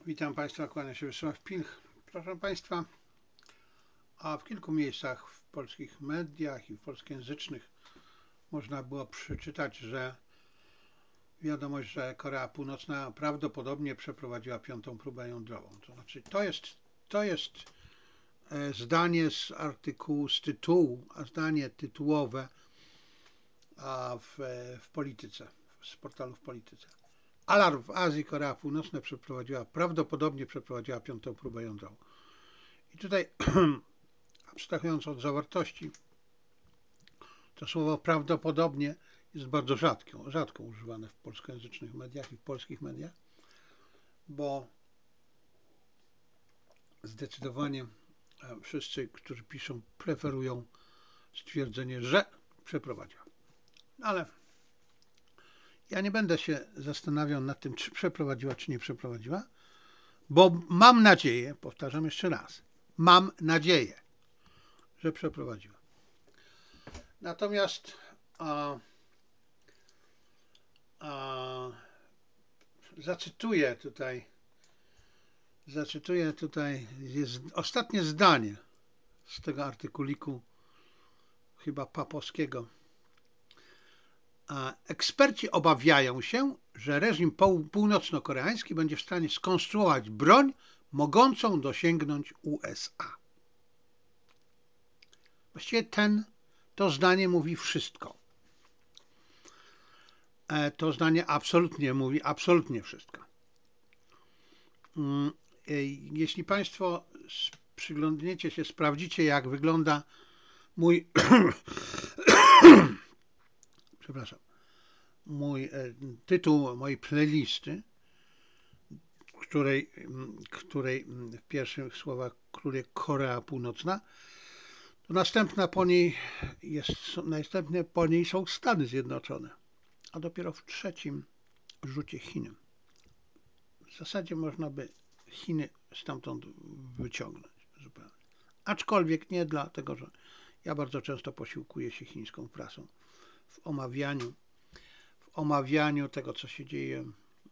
Witam Państwa, kłania się Wiesław Pilch. Proszę Państwa, a w kilku miejscach w polskich mediach i w polskojęzycznych można było przeczytać, że wiadomość, że Korea Północna prawdopodobnie przeprowadziła piątą próbę jądrową. To znaczy, to jest zdanie z artykułu, z tytułu, a zdanie tytułowe w Polityce, z portalu w Polityce. Alarm w Azji, Korea Północna prawdopodobnie przeprowadziła piątą próbę jądrową. I tutaj, abstrahując od zawartości, to słowo prawdopodobnie jest bardzo rzadko używane w polskojęzycznych mediach i w polskich mediach, bo zdecydowanie wszyscy, którzy piszą, preferują stwierdzenie, że przeprowadziła. Ale ja nie będę się zastanawiał nad tym, czy przeprowadziła, czy nie przeprowadziła, bo mam nadzieję, powtarzam jeszcze raz, mam nadzieję, że przeprowadziła. Natomiast zacytuję tutaj jest ostatnie zdanie z tego artykuliku, chyba papowskiego. Eksperci obawiają się, że reżim północno-koreański będzie w stanie skonstruować broń mogącą dosięgnąć USA. Właściwie to zdanie mówi wszystko. To zdanie mówi absolutnie wszystko. Jeśli Państwo przyglądniecie się, sprawdzicie, jak wygląda mój tytuł mojej playlisty, której w pierwszych słowach króluje Korea Północna, to następne po niej są Stany Zjednoczone, a dopiero w trzecim rzucie Chiny. W zasadzie można by Chiny stamtąd wyciągnąć zupełnie. Aczkolwiek nie dlatego, że ja bardzo często posiłkuję się chińską prasą w omawianiu tego, co się dzieje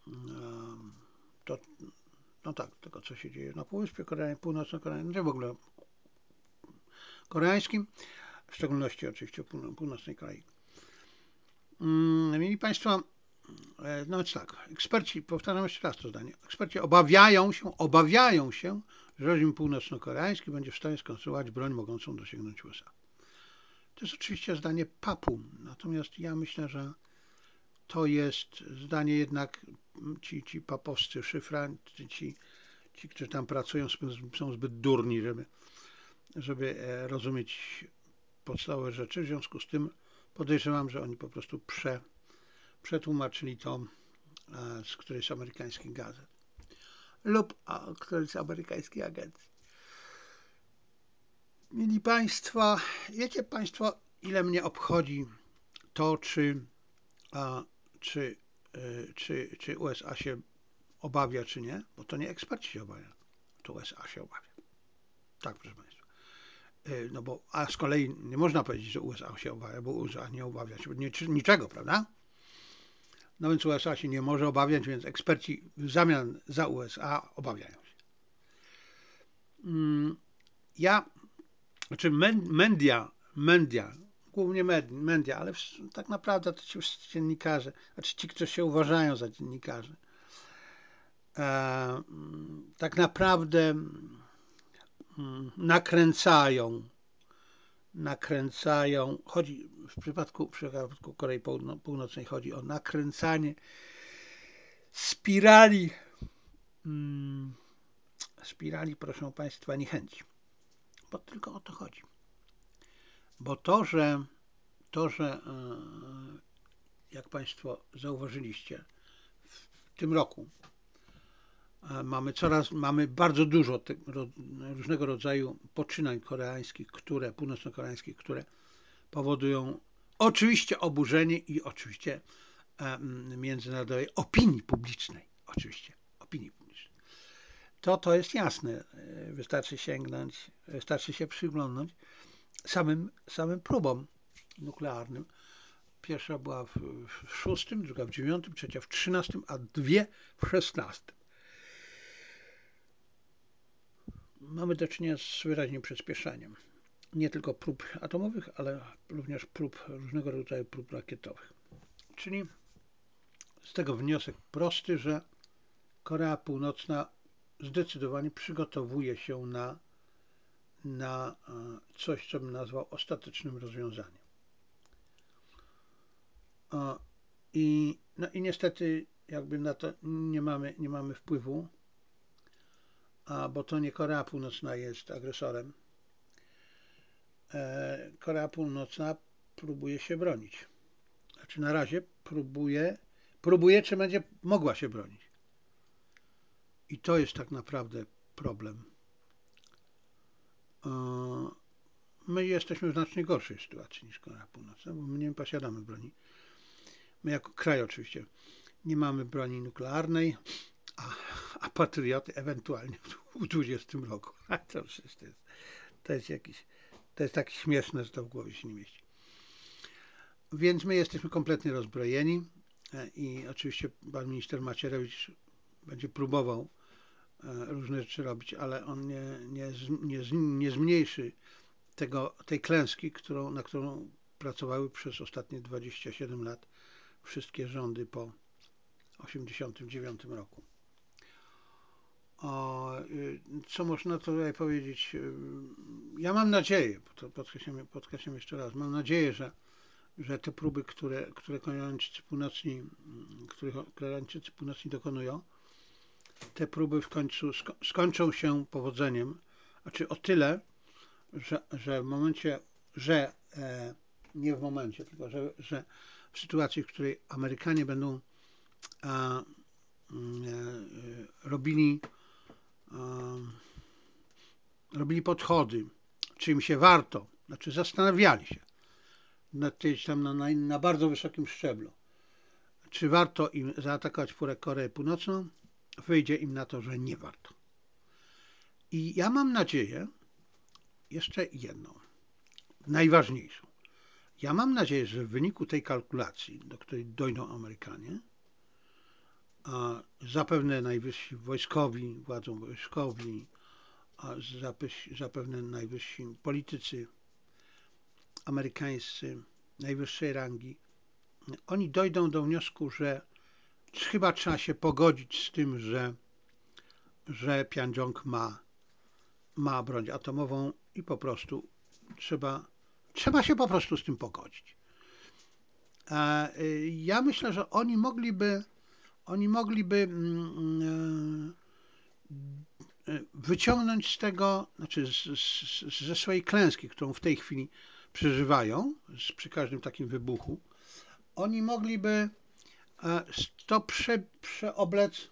tego, co się dzieje na Półwyspie Północno-Koreańskim, czy w ogóle koreańskim, w szczególności oczywiście północnej Korei. Mieli Państwo, no więc tak, eksperci, powtarzam jeszcze raz to zdanie, eksperci obawiają się, że reżim północno-koreański będzie w stanie skonstruować broń mogącą dosięgnąć USA. To jest oczywiście zdanie papu, natomiast ja myślę, że to jest zdanie jednak, ci papowscy szyfranci, ci, którzy tam pracują, są zbyt durni, żeby rozumieć podstawowe rzeczy. W związku z tym podejrzewam, że oni po prostu przetłumaczyli to z którejś z amerykańskich gazet lub którejś z amerykańskich agencji. Mili Państwo, wiecie Państwo, ile mnie obchodzi to, czy USA się obawia, czy nie? Bo to nie eksperci się obawiają, to USA się obawia. Tak, proszę Państwa. No bo, a z kolei nie można powiedzieć, że USA się obawia, bo USA nie obawia się niczego, prawda? No więc USA się nie może obawiać, więc eksperci w zamian za USA obawiają się. Media, głównie media, ale tak naprawdę to ci wszyscy dziennikarze, znaczy ci, którzy się uważają za dziennikarzy, tak naprawdę nakręcają. Chodzi w przypadku Korei Północnej chodzi o nakręcanie spirali, proszę Państwa, niechęci. Bo tylko o to chodzi. Bo to, że jak Państwo zauważyliście, w tym roku mamy bardzo dużo różnego rodzaju poczynań północno-koreańskich, które powodują oczywiście oburzenie i oczywiście międzynarodowej opinii publicznej. To jest jasne. Wystarczy sięgnąć, wystarczy się przyglądnąć samym próbom nuklearnym. Pierwsza była w 6, druga w 9, trzecia w 13, a dwie w 16. mamy do czynienia z wyraźnym przyspieszaniem. Nie tylko prób atomowych, ale również prób różnego rodzaju prób rakietowych. Czyli z tego wniosek prosty, że Korea Północna zdecydowanie przygotowuje się na coś, co bym nazwał ostatecznym rozwiązaniem. No i niestety jakby na to nie mamy wpływu, bo to nie Korea Północna jest agresorem. Korea Północna próbuje się bronić. Znaczy na razie próbuje, czy będzie mogła się bronić. I to jest tak naprawdę problem. My jesteśmy w znacznie gorszej sytuacji niż Korea Północna, bo my nie posiadamy broni. My jako kraj oczywiście nie mamy broni nuklearnej, a patrioty ewentualnie w 20 roku. To jest tak śmieszne, że to w głowie się nie mieści. Więc my jesteśmy kompletnie rozbrojeni i oczywiście pan minister Macierewicz będzie próbował różne rzeczy robić, ale on nie zmniejszy tej klęski, na którą pracowały przez ostatnie 27 lat wszystkie rządy po 1989 roku. Co można tutaj powiedzieć? Ja mam nadzieję, to podkreślam jeszcze raz, mam nadzieję, że te próby, których Koreańczycy Północni dokonują, te próby w końcu skończą się powodzeniem, znaczy o tyle, że w momencie, nie w momencie, tylko że w sytuacji, w której Amerykanie będą robili podchody, czy im się warto, znaczy zastanawiali się na bardzo wysokim szczeblu, czy warto im zaatakować Koreę Północną, wyjdzie im na to, że nie warto. I ja mam nadzieję, jeszcze jedną, najważniejszą. Ja mam nadzieję, że w wyniku tej kalkulacji, do której dojdą Amerykanie, a zapewne najwyżsi wojskowi, władzą wojskowi, a zapewne najwyżsi politycy amerykańscy najwyższej rangi, oni dojdą do wniosku, że chyba trzeba się pogodzić z tym, że Pjöngjang ma broń atomową i po prostu trzeba się po prostu z tym pogodzić. Ja myślę, że oni mogliby wyciągnąć z tego, znaczy ze swojej klęski, którą w tej chwili przeżywają, przy każdym takim wybuchu, oni mogliby to przeoblec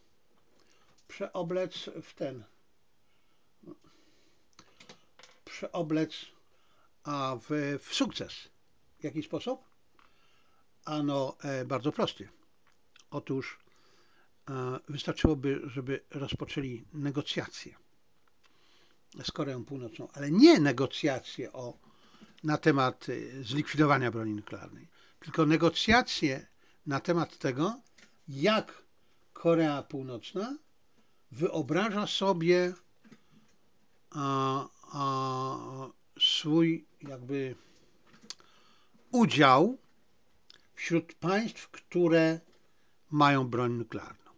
w sukces. W jaki sposób? Ano bardzo prosty. Otóż wystarczyłoby, żeby rozpoczęli negocjacje z Koreą Północną, ale nie negocjacje na temat zlikwidowania broni nuklearnej, tylko negocjacje na temat tego, jak Korea Północna wyobraża sobie swój jakby udział wśród państw, które mają broń nuklearną.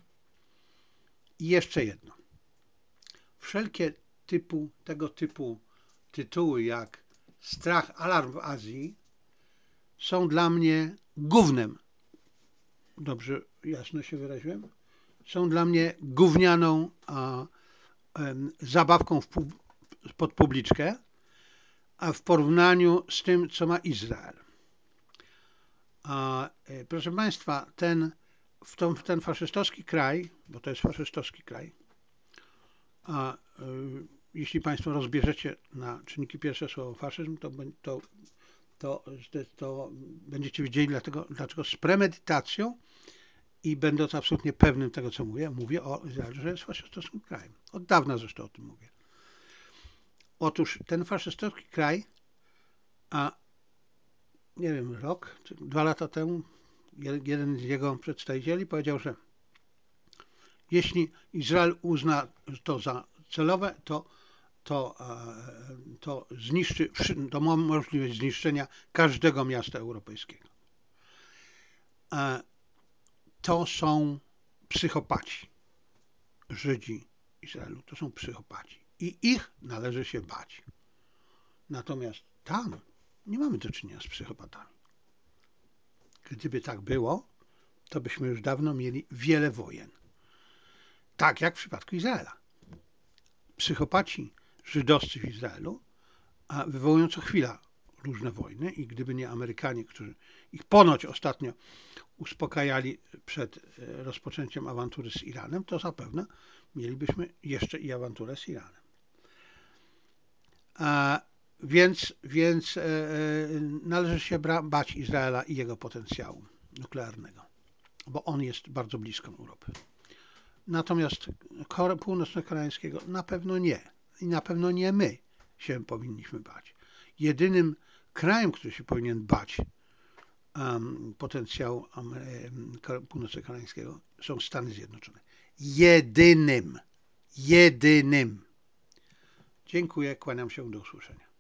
I jeszcze jedno. Wszelkie tego typu tytuły jak Strach, alarm w Azji są dla mnie gównem. Dobrze, jasno się wyraziłem? Są dla mnie gównianą zabawką pod publiczkę, a w porównaniu z tym, co ma Izrael. Proszę Państwa, ten faszystowski kraj, bo to jest faszystowski kraj, jeśli Państwo rozbierzecie na czynniki pierwsze słowo faszyzm, to będziecie wiedzieli dlaczego z premedytacją i będąc absolutnie pewnym tego, co mówię, mówię o Izraelu, że jest faszystowskim krajem. Od dawna zresztą o tym mówię. Otóż ten faszystowski kraj, nie wiem, rok czy 2 lata temu, jeden z jego przedstawicieli powiedział, że jeśli Izrael uzna to za celowe, to to ma możliwość zniszczenia każdego miasta europejskiego. To są psychopaci. Żydzi Izraelu to są psychopaci i ich należy się bać. Natomiast tam nie mamy do czynienia z psychopatami. Gdyby tak było, to byśmy już dawno mieli wiele wojen. Tak jak w przypadku Izraela. Psychopaci żydowscy w Izraelu wywołują co chwila różne wojny i gdyby nie Amerykanie, którzy ich ponoć ostatnio uspokajali przed rozpoczęciem awantury z Iranem, to zapewne mielibyśmy jeszcze i awanturę z Iranem. Więc należy się bać Izraela i jego potencjału nuklearnego, bo on jest bardzo blisko Europy. Natomiast północno-koreańskiego na pewno nie. I na pewno nie my się powinniśmy bać. Jedynym krajem, który się powinien bać potencjału północno-koreańskiego są Stany Zjednoczone. Jedynym. Dziękuję, kłaniam się, do usłyszenia.